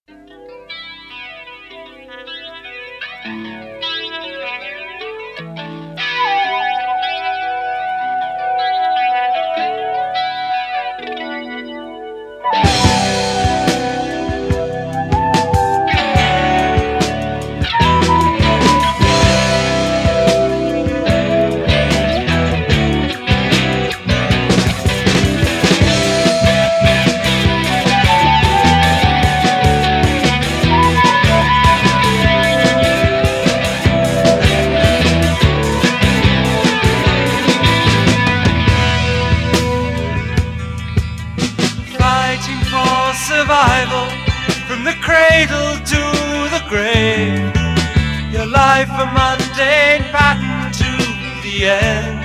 Fighting for survival from the cradle to the grave. Your life a mundane pattern to the end,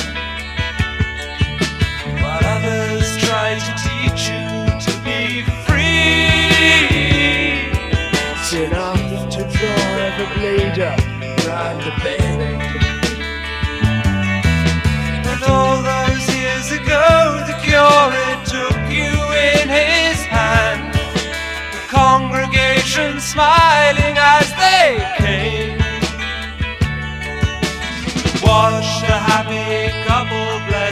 while others try to teach you to be free. It's enough to drive a bleeder round the bend. And all those years ago, the curate took you in his hand, the congregation smiling as they came. Watch the happy couple play.